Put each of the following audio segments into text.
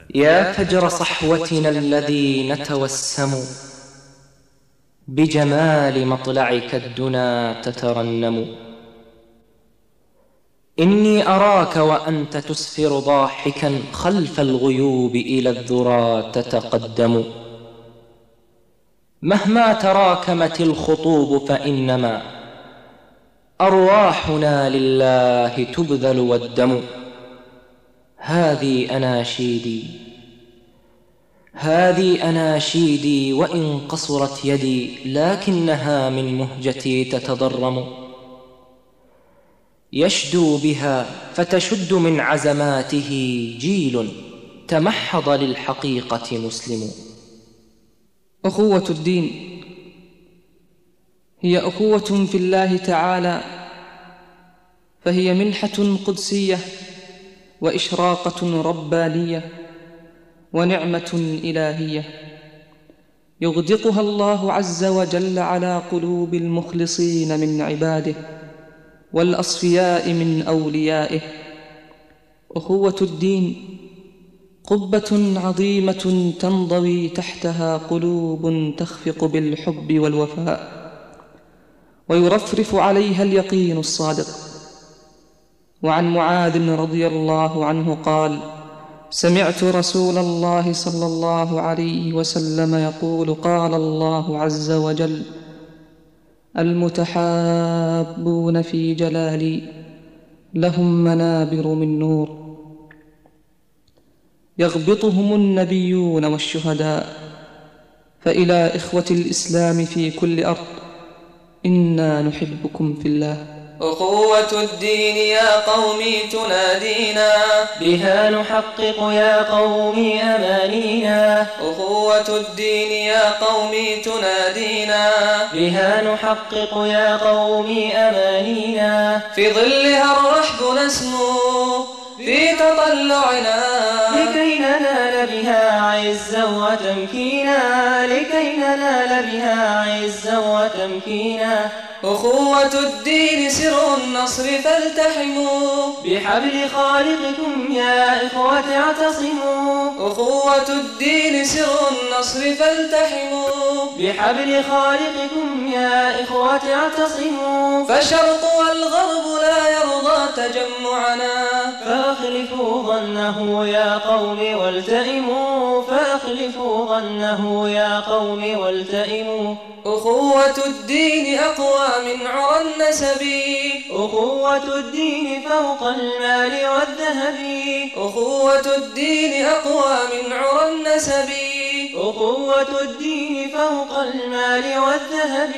يا فجر صحوتنا الذي نتوسم بجمال مطلعك الدنا تترنم. إني أراك وأنت تسفر ضاحكا خلف الغيوب إلى الذرى تتقدم. مهما تراكمت الخطوب فإنما أرواحنا لله تبذل والدم. هذه أناشيدي وإن قصرت يدي لكنها من مهجتي تتضرم. يشدو بها فتشد من عزماته جيل تمحض للحقيقة مسلم. أخوة الدين هي أخوة في الله تعالى، فهي منحة قدسية وإشراقة ربانية ونعمة إلهية يغدقها الله عز وجل على قلوب المخلصين من عباده والأصفياء من أوليائه. أخوة الدين قبة عظيمة تنضوي تحتها قلوب تخفق بالحب والوفاء ويرفرف عليها اليقين الصادق. وعن معاذ رضي الله عنه قال: سمعت رسول الله صلى الله عليه وسلم يقول: قال الله عز وجل: المتحابون في جلالي لهم منابر من نور يغبطهم النبيون والشهداء. فإلى إخوة الإسلام في كل أرض، إنا نحبكم في الله. أخوة الدين يا قومي تنادينا، بها نحقق يا قومي أمانينا. أخوة الدين يا قومي تنادينا، بها نحقق يا قومي أمانينا. في ظلها الرحب نسمو في تطلعنا، لكي ننال بها عزا وتمكينا، لكي ننال بها عزا وتمكينا. أخوة الدين سر النصر فالتحموا، بحبل خالقكم يا إخوة اعتصموا. أخوة الدين سر النصر فالتحموا، بحبل خالقكم يا إخوة اعتصموا. فالشرق والغرب لا يرضى تجمعنا، فأخلفوا ظنه يا قوم والتئموا، فأخلفوا ظنه يا قوم والتئموا. أخوة الدين أقوى من عرى النسب، أخوة الدين فوق المال والذهب. أخوة الدين أقوى من عرى النسب، أخوة الدين فوق المال والذهب.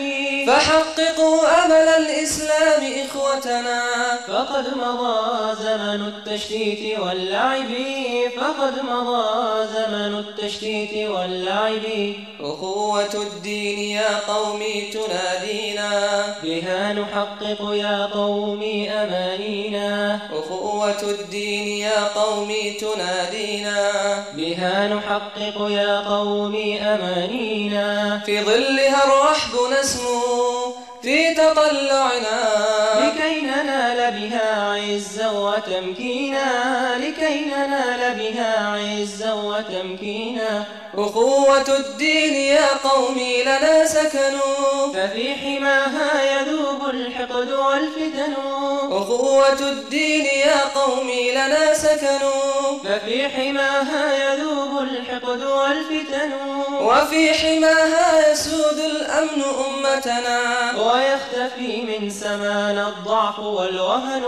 فحققوا أمل الإسلام إخوتنا، فقد مضى زمن التشتيت واللعب، فقد مضى زمن التشتيت واللعب. أخوة الدين يا قومي تنادينا، بها نحقق يا قومي أمانينا. أخوة الدين يا قومي تنادينا، بها نحقق يا قومي أمانينا. في ظلها الرحب نسمو في تطلعنا، لكي ننال بها عزا وتمكينا، لكي ننال بها عزا وتمكينا. أخوة الدين يا قومي لنا سكنوا، ففي حماها يذوب الحقد والفتن. أخوة الدين يا قومي لنا سكنوا، ففي حماها يذوب الحقد والفتن. وفي حماها يسود الأمن أمتنا، ويختفي من سمانا الضعف والوهن،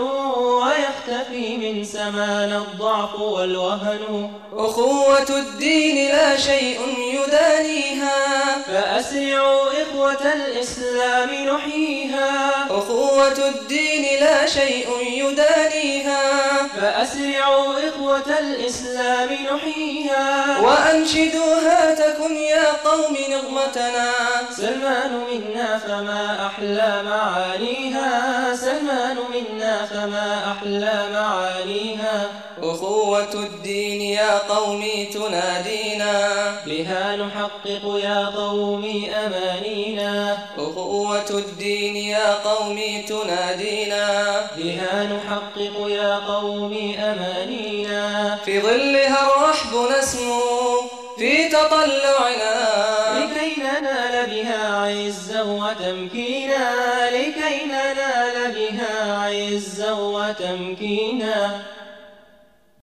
ويختفي من سمانا الضعف والوهن. أخوة الدين لا شيء يدانيها، فأسرعوا إخوة الإسلام نحييها. أخوة الدين لا شيء يدانيها، فأسرعوا إخوة الإسلام نحييها. وأنشدوها تكن يا قوم نغمتنا، سلمان منا فما أحلى معانيها، سلمان منا فما أحلى معانيها. أخوة أخوة الدين يا قومي تنادينا، بها نحقق يا قومي أمانينا. أخوة الدين يا قومي تنادينا، بها نحقق يا قومي أمانينا. في ظلها الرحب نسمو في تطلعنا، لكي ننال بها عزا وتمكينا. لكي ننال بها عزا وتمكينا.